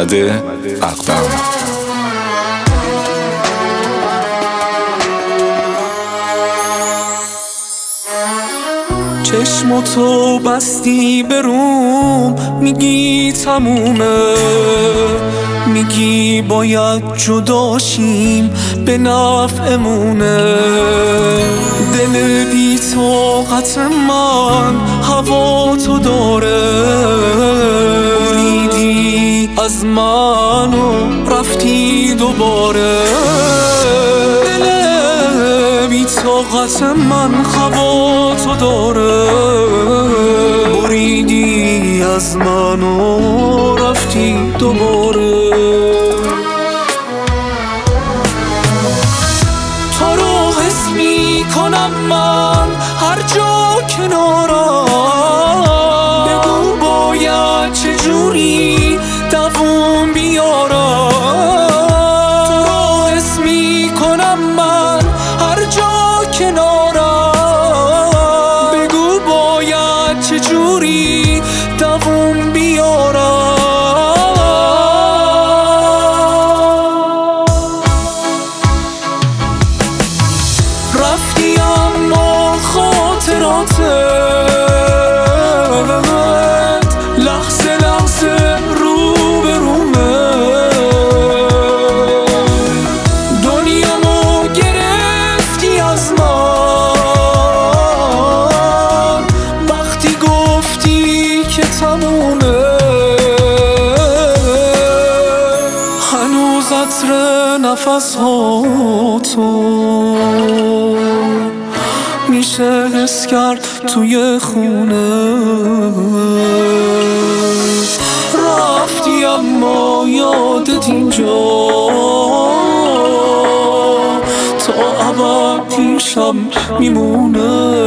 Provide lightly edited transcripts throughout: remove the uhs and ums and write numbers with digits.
احمد اقدم. چشمتو بستی به روم، میگی تمومه، میگی باید جداشیم به نفعمونه. دل بی طاقت من هوا تو داره، بریدی از من و رفتی دوباره. دل بی طاقت من هوا تو داره، بریدی از من و رفتی دوباره. تو رو حس میکنم من هر جا کنارم، بگو باید چجوری دووم بیارم. تو رو حس میکنم من هر جا کنارم، بگو باید چجوری دووم بیارم. رفتی اما خاطراتت لحظه لحظه رو به رومه. دنیامو گرفتی از من وقتی گفتی که تمومه. هنوز عطر نفس ها تو میشه حس کرد توی خونه. رفتی اما یادت اینجا تا ابد پیشم میمونه.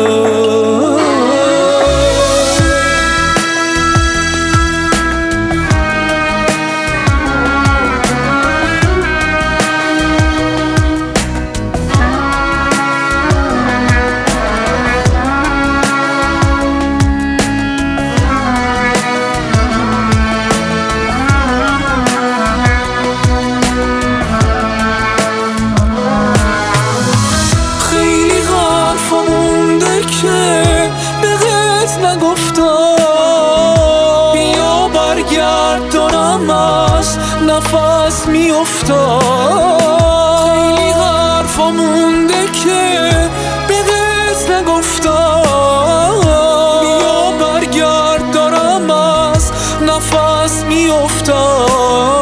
بیا برگرد دارم از نفس میافتم. خیلی حرفا مونده که به قصد نگفتم. بیا برگرد دارم از نفس میافتم.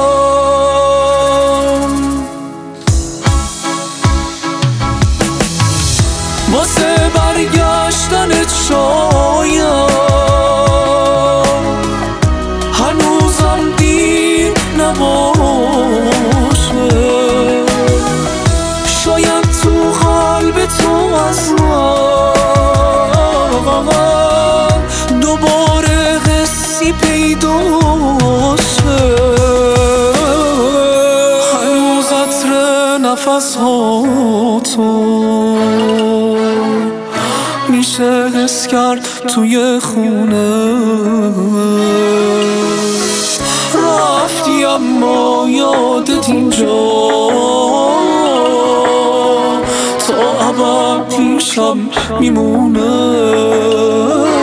واسه برگشتنت شاید هنوزم دیر نباشه. شاید تو قلب تو از من دوباره حسی پیدا شه. هنوز عطر نفس ها تو میشه حس کرد توی خونه. رفتی اما یادت اینجا تا ابد پیشم میمونه.